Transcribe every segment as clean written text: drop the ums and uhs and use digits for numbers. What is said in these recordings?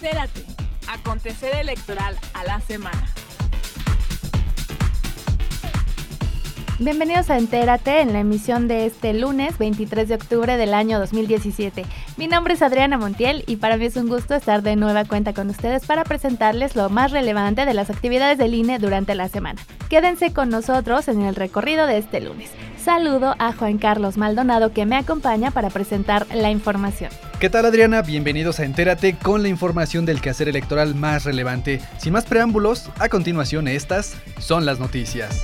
Entérate. Acontecer electoral a la semana. Bienvenidos a Entérate en la emisión de este lunes 23 de octubre del año 2017. Mi nombre es Adriana Montiel y para mí es un gusto estar de nueva cuenta con ustedes para presentarles lo más relevante de las actividades del INE durante la semana. Quédense con nosotros en el recorrido de este lunes. Saludo a Juan Carlos Maldonado que me acompaña para presentar la información. ¿Qué tal, Adriana? Bienvenidos a Entérate con la información del quehacer electoral más relevante. Sin más preámbulos, a continuación estas son las noticias.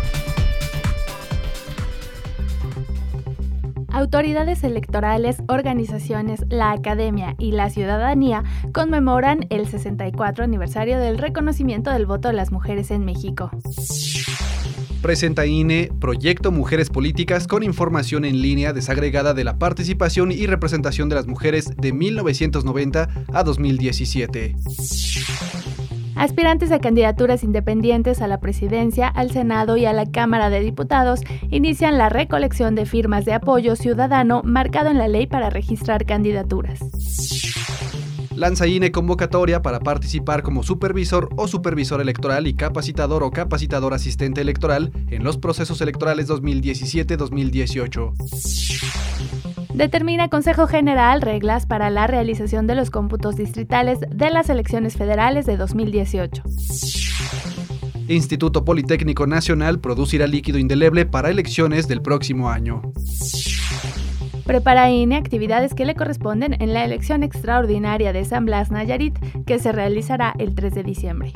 Autoridades electorales, organizaciones, la academia y la ciudadanía conmemoran el 64 aniversario del reconocimiento del voto de las mujeres en México. Presenta INE Proyecto Mujeres Políticas con información en línea desagregada de la participación y representación de las mujeres de 1990 a 2017. Aspirantes a candidaturas independientes a la presidencia, al Senado y a la Cámara de Diputados inician la recolección de firmas de apoyo ciudadano marcado en la ley para registrar candidaturas. Lanza INE convocatoria para participar como supervisor o supervisor electoral y capacitador o capacitador asistente electoral en los procesos electorales 2017-2018. Determina Consejo General reglas para la realización de los cómputos distritales de las elecciones federales de 2018. Instituto Politécnico Nacional producirá líquido indeleble para elecciones del próximo año. Prepara INE actividades que le corresponden en la elección extraordinaria de San Blas Nayarit, que se realizará el 3 de diciembre.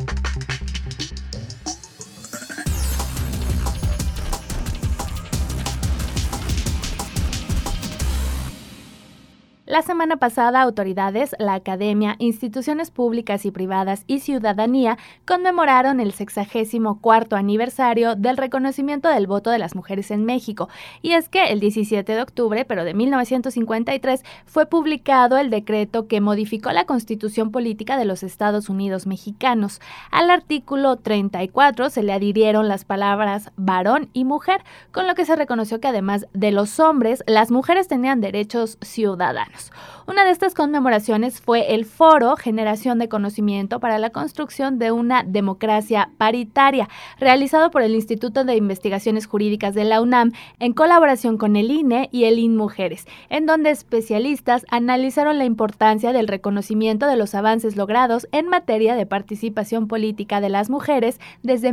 La semana pasada, autoridades, la academia, instituciones públicas y privadas y ciudadanía conmemoraron el 64º aniversario del reconocimiento del voto de las mujeres en México. Y es que el 17 de octubre, pero de 1953, fue publicado el decreto que modificó la Constitución Política de los Estados Unidos Mexicanos. Al artículo 34 se le adhirieron las palabras varón y mujer, con lo que se reconoció que además de los hombres, las mujeres tenían derechos ciudadanos. Una de estas conmemoraciones fue el Foro Generación de Conocimiento para la Construcción de una Democracia Paritaria, realizado por el Instituto de Investigaciones Jurídicas de la UNAM en colaboración con el INE y el INMujeres, en donde especialistas analizaron la importancia del reconocimiento de los avances logrados en materia de participación política de las mujeres desde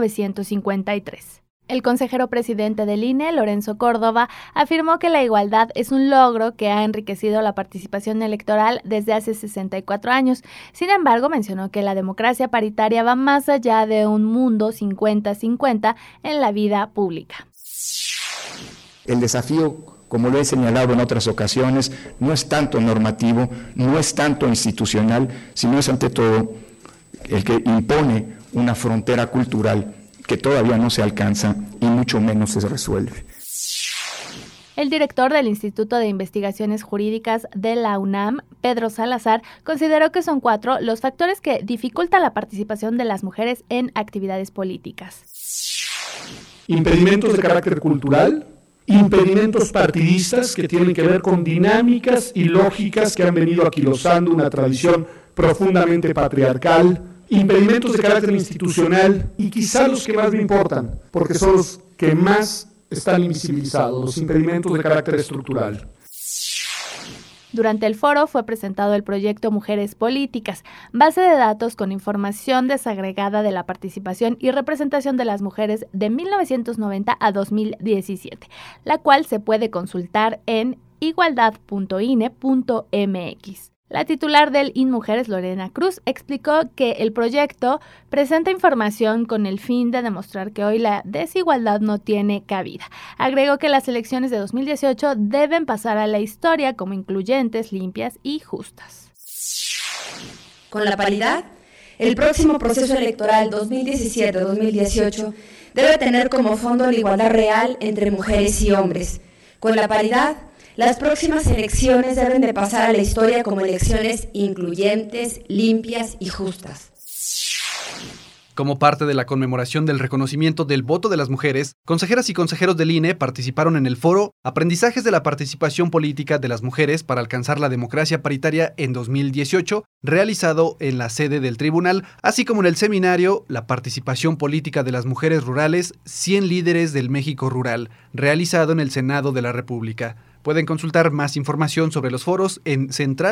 1953. El consejero presidente del INE, Lorenzo Córdoba, afirmó que la igualdad es un logro que ha enriquecido la participación electoral desde hace 64 años. Sin embargo, mencionó que la democracia paritaria va más allá de un mundo 50-50 en la vida pública. El desafío, como lo he señalado en otras ocasiones, no es tanto normativo, no es tanto institucional, sino es ante todo el que impone una frontera cultural que todavía no se alcanza y mucho menos se resuelve. El director del Instituto de Investigaciones Jurídicas de la UNAM, Pedro Salazar, consideró que son 4 los factores que dificultan la participación de las mujeres en actividades políticas. Impedimentos de carácter cultural, impedimentos partidistas que tienen que ver con dinámicas y lógicas que han venido aquilosando una tradición profundamente patriarcal, impedimentos de carácter institucional y quizá los que más me importan, porque son los que más están invisibilizados, los impedimentos de carácter estructural. Durante el foro fue presentado el proyecto Mujeres Políticas, base de datos con información desagregada de la participación y representación de las mujeres de 1990 a 2017, la cual se puede consultar en igualdad.ine.mx. La titular del INMujeres, Lorena Cruz, explicó que el proyecto presenta información con el fin de demostrar que hoy la desigualdad no tiene cabida. Agregó que las elecciones de 2018 deben pasar a la historia como incluyentes, limpias y justas. Con la paridad, el próximo proceso electoral 2017-2018 debe tener como fondo la igualdad real entre mujeres y hombres. Con la paridad, las próximas elecciones deben de pasar a la historia como elecciones incluyentes, limpias y justas. Como parte de la conmemoración del reconocimiento del voto de las mujeres, consejeras y consejeros del INE participaron en el foro Aprendizajes de la participación política de las mujeres para alcanzar la democracia paritaria en 2018, realizado en la sede del tribunal, así como en el seminario La participación política de las mujeres rurales, 100 líderes del México rural, realizado en el Senado de la República. Pueden consultar más información sobre los foros en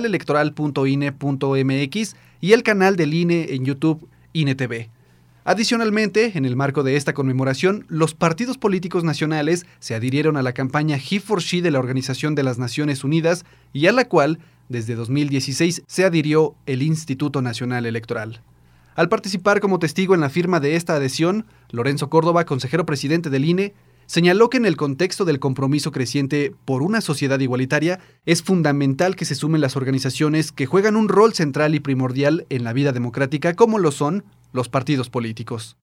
centralelectoral.ine.mx y el canal del INE en YouTube, INE TV. Adicionalmente, en el marco de esta conmemoración, los partidos políticos nacionales se adhirieron a la campaña He4She de la Organización de las Naciones Unidas y a la cual, desde 2016, se adhirió el Instituto Nacional Electoral. Al participar como testigo en la firma de esta adhesión, Lorenzo Córdoba, consejero presidente del INE, señaló que en el contexto del compromiso creciente por una sociedad igualitaria, es fundamental que se sumen las organizaciones que juegan un rol central y primordial en la vida democrática, como lo son los partidos políticos.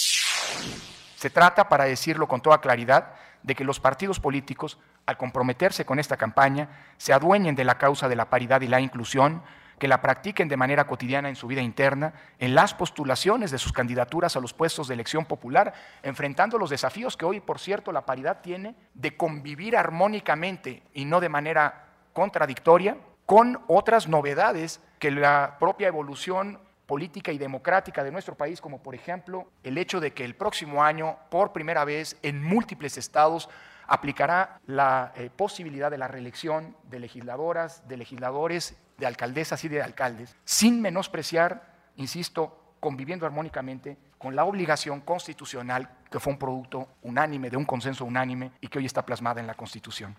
Se trata, para decirlo con toda claridad, de que los partidos políticos, al comprometerse con esta campaña, se adueñen de la causa de la paridad y la inclusión, que la practiquen de manera cotidiana en su vida interna, en las postulaciones de sus candidaturas a los puestos de elección popular, enfrentando los desafíos que hoy, por cierto, la paridad tiene de convivir armónicamente y no de manera contradictoria con otras novedades que la propia evolución política y democrática de nuestro país, como por ejemplo el hecho de que el próximo año, por primera vez en múltiples estados, aplicará la posibilidad de la reelección de legisladoras, de legisladores, de alcaldesas y de alcaldes, sin menospreciar, insisto, conviviendo armónicamente con la obligación constitucional que fue un producto unánime, de un consenso unánime y que hoy está plasmada en la Constitución.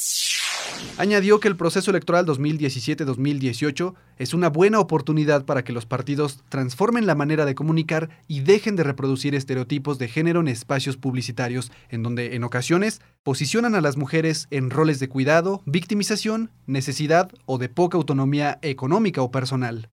Añadió que el proceso electoral 2017-2018 es una buena oportunidad para que los partidos transformen la manera de comunicar y dejen de reproducir estereotipos de género en espacios publicitarios, en donde, en ocasiones, posicionan a las mujeres en roles de cuidado, victimización, necesidad o de poca autonomía económica o personal.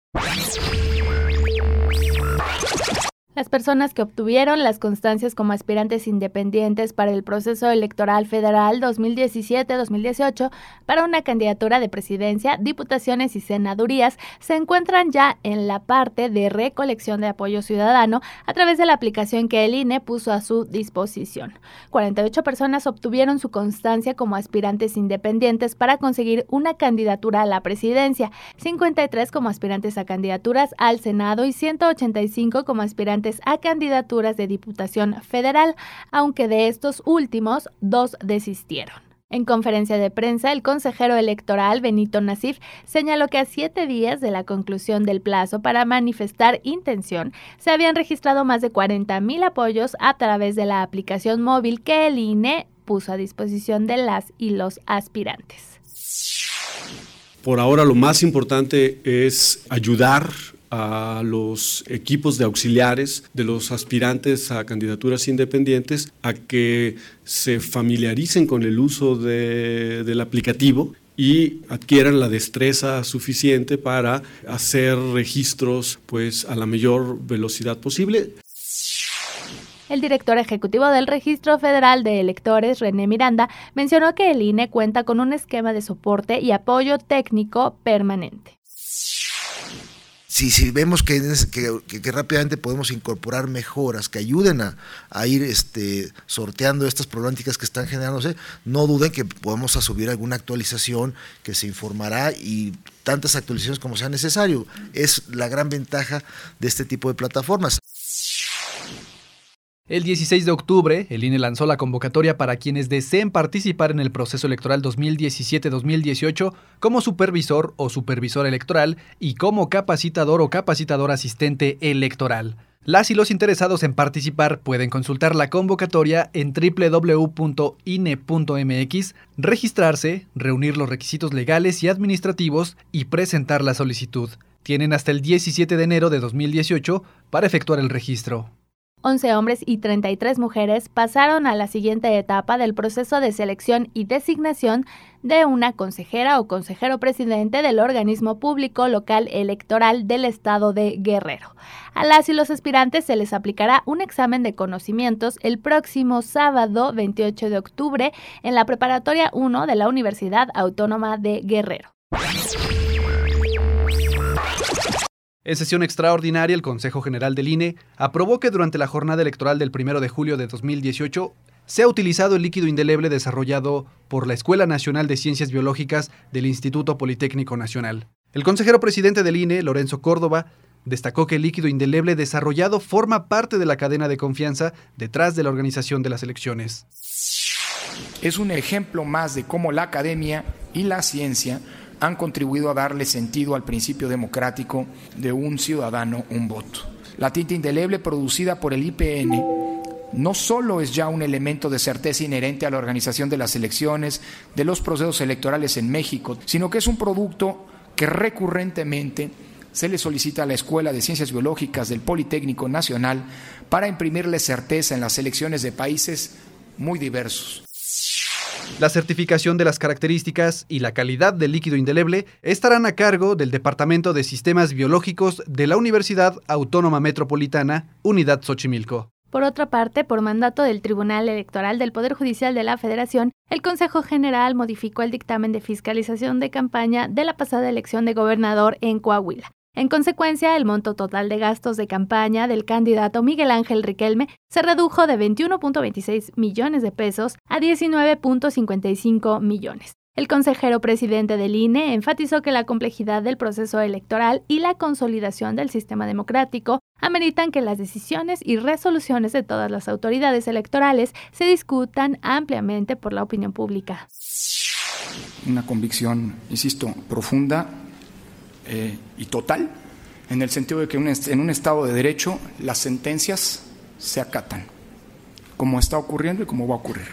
Las personas que obtuvieron las constancias como aspirantes independientes para el proceso electoral federal 2017-2018 para una candidatura de presidencia, diputaciones y senadurías se encuentran ya en la parte de recolección de apoyo ciudadano a través de la aplicación que el INE puso a su disposición. 48 personas obtuvieron su constancia como aspirantes independientes para conseguir una candidatura a la presidencia, 53 como aspirantes a candidaturas al Senado y 185 como aspirantes a candidaturas de Diputación Federal, aunque de estos últimos, 2 desistieron. En conferencia de prensa, el consejero electoral Benito Nasif señaló que a 7 días de la conclusión del plazo para manifestar intención, se habían registrado más de 40,000 apoyos a través de la aplicación móvil que el INE puso a disposición de las y los aspirantes. Por ahora lo más importante es ayudar a los equipos de auxiliares de los aspirantes a candidaturas independientes a que se familiaricen con el uso del aplicativo y adquieran la destreza suficiente para hacer registros a la mayor velocidad posible. El director ejecutivo del Registro Federal de Electores, René Miranda, mencionó que el INE cuenta con un esquema de soporte y apoyo técnico permanente. Si vemos que rápidamente podemos incorporar mejoras que ayuden a ir sorteando estas problemáticas que están generándose, no duden que podamos subir alguna actualización que se informará y tantas actualizaciones como sea necesario. Es la gran ventaja de este tipo de plataformas. El 16 de octubre, el INE lanzó la convocatoria para quienes deseen participar en el proceso electoral 2017-2018 como supervisor o supervisora electoral y como capacitador o capacitadora asistente electoral. Las y los interesados en participar pueden consultar la convocatoria en www.ine.mx, registrarse, reunir los requisitos legales y administrativos y presentar la solicitud. Tienen hasta el 17 de enero de 2018 para efectuar el registro. 11 hombres y 33 mujeres pasaron a la siguiente etapa del proceso de selección y designación de una consejera o consejero presidente del organismo público local electoral del estado de Guerrero. A las y los aspirantes se les aplicará un examen de conocimientos el próximo sábado 28 de octubre en la Preparatoria 1 de la Universidad Autónoma de Guerrero. En sesión extraordinaria, el Consejo General del INE aprobó que durante la jornada electoral del 1 de julio de 2018 se ha utilizado el líquido indeleble desarrollado por la Escuela Nacional de Ciencias Biológicas del Instituto Politécnico Nacional. El consejero presidente del INE, Lorenzo Córdoba, destacó que el líquido indeleble desarrollado forma parte de la cadena de confianza detrás de la organización de las elecciones. Es un ejemplo más de cómo la academia y la ciencia han contribuido a darle sentido al principio democrático de un ciudadano, un voto. La tinta indeleble producida por el IPN no solo es ya un elemento de certeza inherente a la organización de las elecciones, de los procesos electorales en México, sino que es un producto que recurrentemente se le solicita a la Escuela de Ciencias Biológicas del Politécnico Nacional para imprimirle certeza en las elecciones de países muy diversos. La certificación de las características y la calidad del líquido indeleble estarán a cargo del Departamento de Sistemas Biológicos de la Universidad Autónoma Metropolitana, Unidad Xochimilco. Por otra parte, por mandato del Tribunal Electoral del Poder Judicial de la Federación, el Consejo General modificó el dictamen de fiscalización de campaña de la pasada elección de gobernador en Coahuila. En consecuencia, el monto total de gastos de campaña del candidato Miguel Ángel Riquelme se redujo de 21.26 millones de pesos a 19.55 millones. El consejero presidente del INE enfatizó que la complejidad del proceso electoral y la consolidación del sistema democrático ameritan que las decisiones y resoluciones de todas las autoridades electorales se discutan ampliamente por la opinión pública. Una convicción, insisto, profunda y total, en el sentido de que en un Estado de Derecho las sentencias se acatan, como está ocurriendo y como va a ocurrir.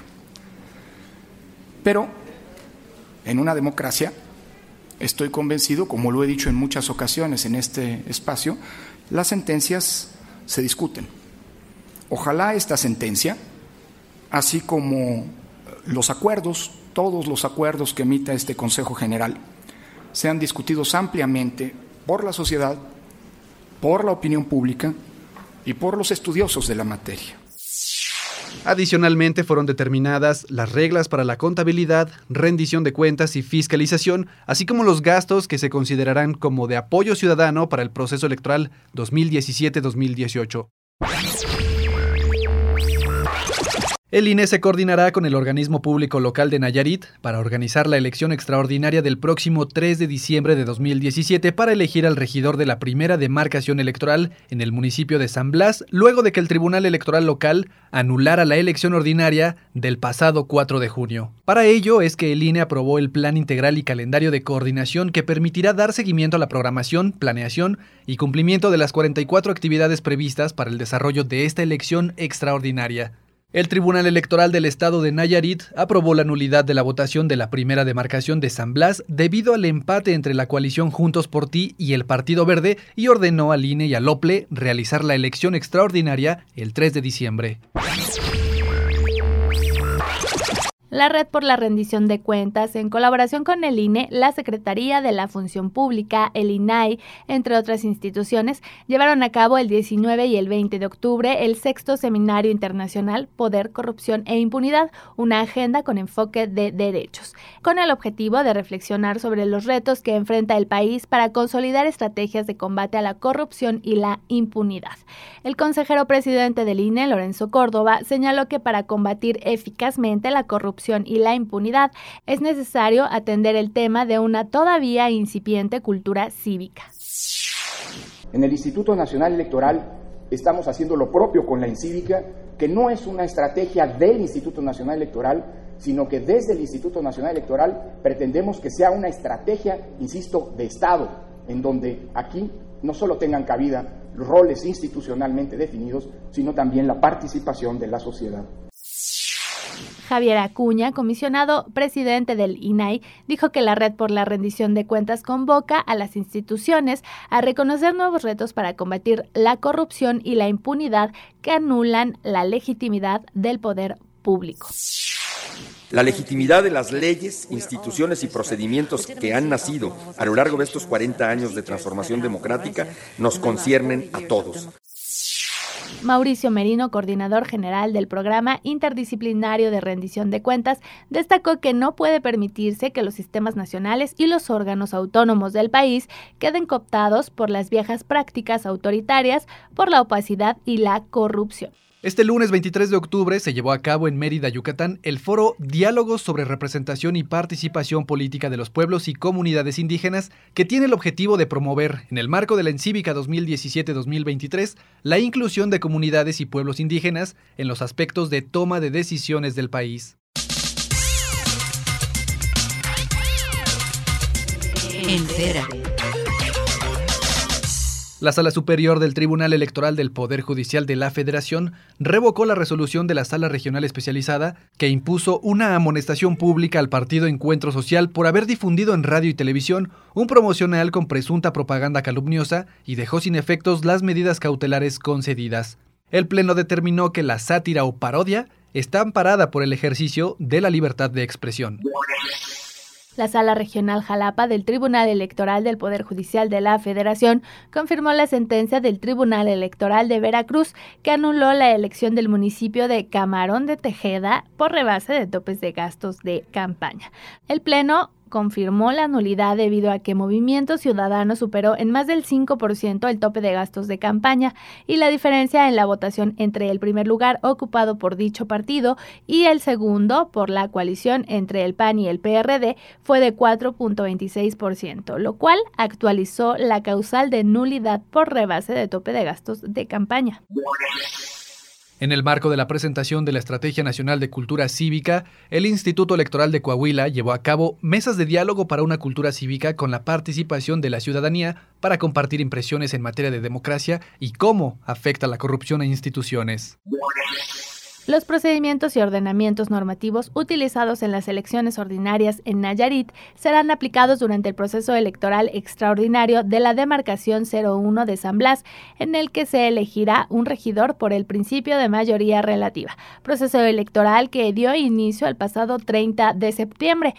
Pero en una democracia, estoy convencido, como lo he dicho en muchas ocasiones en este espacio, las sentencias se discuten. Ojalá esta sentencia, así como los acuerdos, todos los acuerdos que emita este Consejo General, sean discutidos ampliamente por la sociedad, por la opinión pública y por los estudiosos de la materia. Adicionalmente, fueron determinadas las reglas para la contabilidad, rendición de cuentas y fiscalización, así como los gastos que se considerarán como de apoyo ciudadano para el proceso electoral 2017-2018. El INE se coordinará con el organismo público local de Nayarit para organizar la elección extraordinaria del próximo 3 de diciembre de 2017 para elegir al regidor de la primera demarcación electoral en el municipio de San Blas, luego de que el Tribunal Electoral local anulara la elección ordinaria del pasado 4 de junio. Para ello es que el INE aprobó el Plan Integral y Calendario de Coordinación que permitirá dar seguimiento a la programación, planeación y cumplimiento de las 44 actividades previstas para el desarrollo de esta elección extraordinaria. El Tribunal Electoral del Estado de Nayarit aprobó la nulidad de la votación de la primera demarcación de San Blas debido al empate entre la coalición Juntos por Ti y el Partido Verde y ordenó al INE y al OPLE realizar la elección extraordinaria el 3 de diciembre. La Red por la Rendición de Cuentas, en colaboración con el INE, la Secretaría de la Función Pública, el INAI, entre otras instituciones, llevaron a cabo el 19 y el 20 de octubre el 6º Seminario Internacional Poder, Corrupción e Impunidad, una agenda con enfoque de derechos, con el objetivo de reflexionar sobre los retos que enfrenta el país para consolidar estrategias de combate a la corrupción y la impunidad. El consejero presidente del INE, Lorenzo Córdoba, señaló que para combatir eficazmente la corrupción y la impunidad, es necesario atender el tema de una todavía incipiente cultura cívica. En el Instituto Nacional Electoral estamos haciendo lo propio con la incívica, que no es una estrategia del Instituto Nacional Electoral, sino que desde el Instituto Nacional Electoral pretendemos que sea una estrategia, insisto, de Estado, en donde aquí no solo tengan cabida roles institucionalmente definidos, sino también la participación de la sociedad. Javier Acuña, comisionado presidente del INAI, dijo que la Red por la Rendición de Cuentas convoca a las instituciones a reconocer nuevos retos para combatir la corrupción y la impunidad que anulan la legitimidad del poder público. La legitimidad de las leyes, instituciones y procedimientos que han nacido a lo largo de estos 40 años de transformación democrática nos conciernen a todos. Mauricio Merino, coordinador general del Programa Interdisciplinario de Rendición de Cuentas, destacó que no puede permitirse que los sistemas nacionales y los órganos autónomos del país queden cooptados por las viejas prácticas autoritarias, por la opacidad y la corrupción. Este lunes 23 de octubre se llevó a cabo en Mérida, Yucatán, el foro Diálogos sobre representación y participación política de los pueblos y comunidades indígenas, que tiene el objetivo de promover, en el marco de la Encívica 2017-2023, la inclusión de comunidades y pueblos indígenas en los aspectos de toma de decisiones del país. Entérate. La Sala Superior del Tribunal Electoral del Poder Judicial de la Federación revocó la resolución de la Sala Regional Especializada que impuso una amonestación pública al Partido Encuentro Social por haber difundido en radio y televisión un promocional con presunta propaganda calumniosa y dejó sin efectos las medidas cautelares concedidas. El Pleno determinó que la sátira o parodia está amparada por el ejercicio de la libertad de expresión. La Sala Regional Jalapa del Tribunal Electoral del Poder Judicial de la Federación confirmó la sentencia del Tribunal Electoral de Veracruz que anuló la elección del municipio de Camarón de Tejeda por rebase de topes de gastos de campaña. El Pleno confirmó la nulidad debido a que Movimiento Ciudadano superó en más del 5% el tope de gastos de campaña y la diferencia en la votación entre el primer lugar ocupado por dicho partido y el segundo por la coalición entre el PAN y el PRD fue de 4.26%, lo cual actualizó la causal de nulidad por rebase de tope de gastos de campaña. En el marco de la presentación de la Estrategia Nacional de Cultura Cívica, el Instituto Electoral de Coahuila llevó a cabo mesas de diálogo para una cultura cívica con la participación de la ciudadanía para compartir impresiones en materia de democracia y cómo afecta la corrupción a instituciones. Los procedimientos y ordenamientos normativos utilizados en las elecciones ordinarias en Nayarit serán aplicados durante el proceso electoral extraordinario de la demarcación 01 de San Blas, en el que se elegirá un regidor por el principio de mayoría relativa, proceso electoral que dio inicio el pasado 30 de septiembre.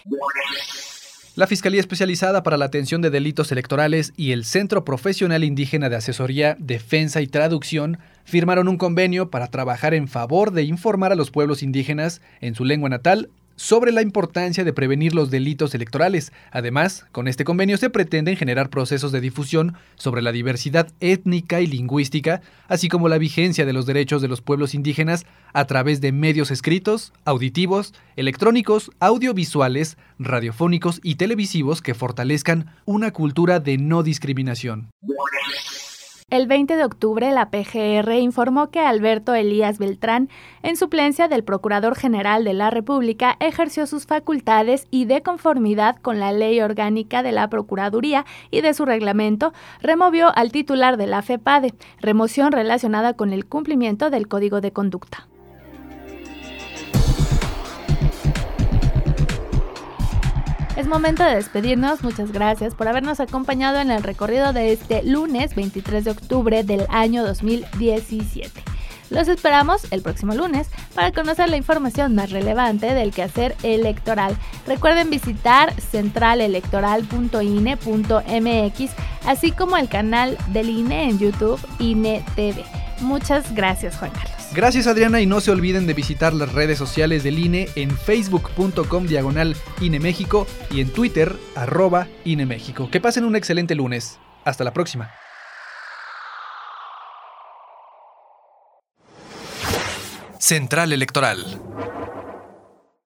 La Fiscalía Especializada para la Atención de Delitos Electorales y el Centro Profesional Indígena de Asesoría, Defensa y Traducción firmaron un convenio para trabajar en favor de informar a los pueblos indígenas en su lengua natal sobre la importancia de prevenir los delitos electorales. Además, con este convenio se pretenden generar procesos de difusión sobre la diversidad étnica y lingüística, así como la vigencia de los derechos de los pueblos indígenas a través de medios escritos, auditivos, electrónicos, audiovisuales, radiofónicos y televisivos que fortalezcan una cultura de no discriminación. El 20 de octubre, la PGR informó que Alberto Elías Beltrán, en suplencia del Procurador General de la República, ejerció sus facultades y, de conformidad con la Ley Orgánica de la Procuraduría y de su reglamento, removió al titular de la FEPADE, remoción relacionada con el cumplimiento del Código de Conducta. Es momento de despedirnos. Muchas gracias por habernos acompañado en el recorrido de este lunes 23 de octubre del año 2017. Los esperamos el próximo lunes para conocer la información más relevante del quehacer electoral. Recuerden visitar centralelectoral.ine.mx, así como el canal del INE en YouTube, INE TV. Muchas gracias, Juan Carlos. Gracias, Adriana, y no se olviden de visitar las redes sociales del INE en facebook.com/INE México y en Twitter @INE México. Que pasen un excelente lunes. Hasta la próxima. Central Electoral.